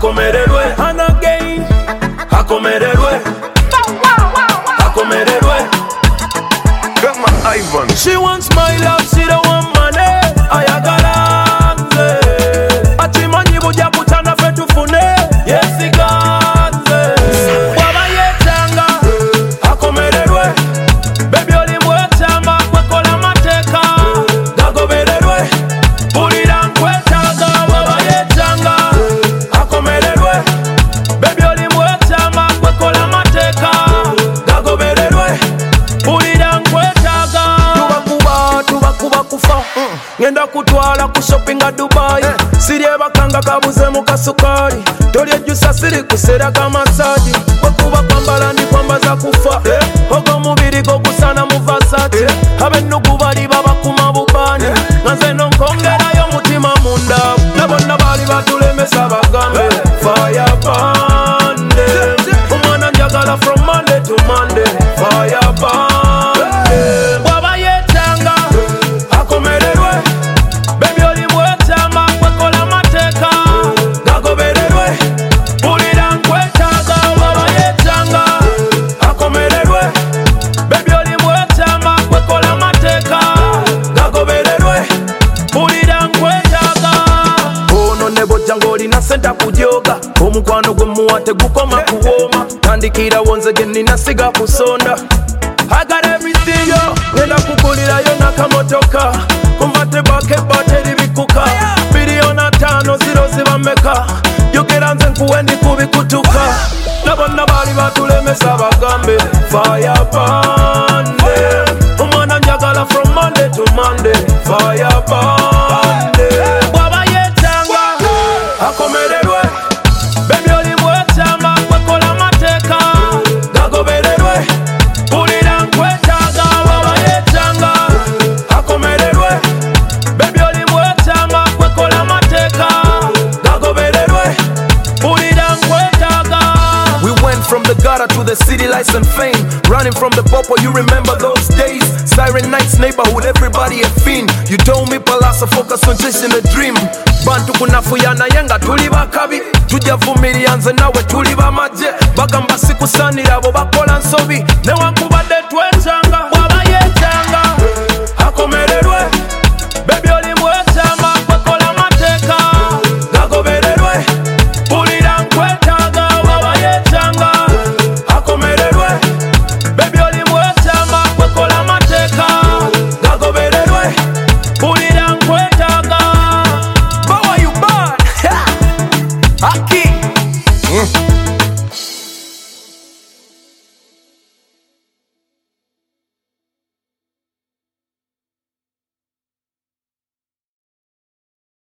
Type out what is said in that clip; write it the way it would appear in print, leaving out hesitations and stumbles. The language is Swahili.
akomererwe. And again, akomererwe. Akomererwe. Kama Ivan. She wants my love, she don't want money. Ayagalanze. Atimanyi buja kutana fe tufune. Yes, iganze. Waba yetanga, akomererwe. Baby oli mwetama, kwekola mateka. Gagobererwe. Pulira nkwetaga, waba yetanga, akomererwe. Baby oli mwetama, kwekola mateka. Gagobererwe. Pulira nkwetaga. Tubakuba kufa. Ngenda kutwala ku shoppinga Dubai. Sirye bakanga kabuze mu kasukari. Tolye jusa siri kusera kamasaji. Bakuba kwambala ni kwambaza kufa. Ogo mubiri go gusana mu Versace. Abennugu bali babakuma bubani. Nanze nonkongerayo mutima munda. Nabonna bali batulemesa bagambe. Fire bande. Umwana njagala from Monday to Monday. Fire bande. Waba yetanga, akomererwe. Baby oli mwetama, kwekola mateka. Gagobererwe. Pulira nkwetaga, waba yetanga, akomererwe. Baby oli mwetama, kwekola mateka. Gagobererwe. Pulira nkwetaga. Ono nebo jango olina senta kujoga. Omukwano gwe muwa tegukoma kuwoma. Tandikira wonzege ninasiga kusonda. I got everything yo. Ngenda kukulirayo nakamotoka. Kumvate bake bateri bikuka. Biliona 5 zero zibameka. Yogera nze nkuwendi kubikutuka. Nabonna bali batulemesa bagambe. Fire bande. Umwana njagala from Monday to Monday. Fire bande. Waba yetanga, akomererwe. Baby oli mwetama, kwekola mateka. Gagobererwe. Pulira nkwetaga, waba yetanga, akomererwe. Baby oli mwetama, kwekola mateka. Gagobererwe. Pulira nkwetaga. We went from the gutter to the city lights and fame. Running from the popo, you remember those days. Siren nights, neighborhood, everybody a fiend. You told me palasa, focus on chasing a dream. Bantu kunafuyana yenga tuli bakabi. Tujavumilia nze nawe tuli bamaje. Bagamba sikusanira abo bakola nsobi. Newankubadde twetanga, waba yetanga, akomererwe. Baby oli mwetama, kwekola mateka. Gagobererwe. Pulira nkwetaga, waba yetanga, akomererwe. Baby oli mwetama, kwekola mateka. Gagobererwe. Pulira nkwetaga. Boy, you bad. Aki.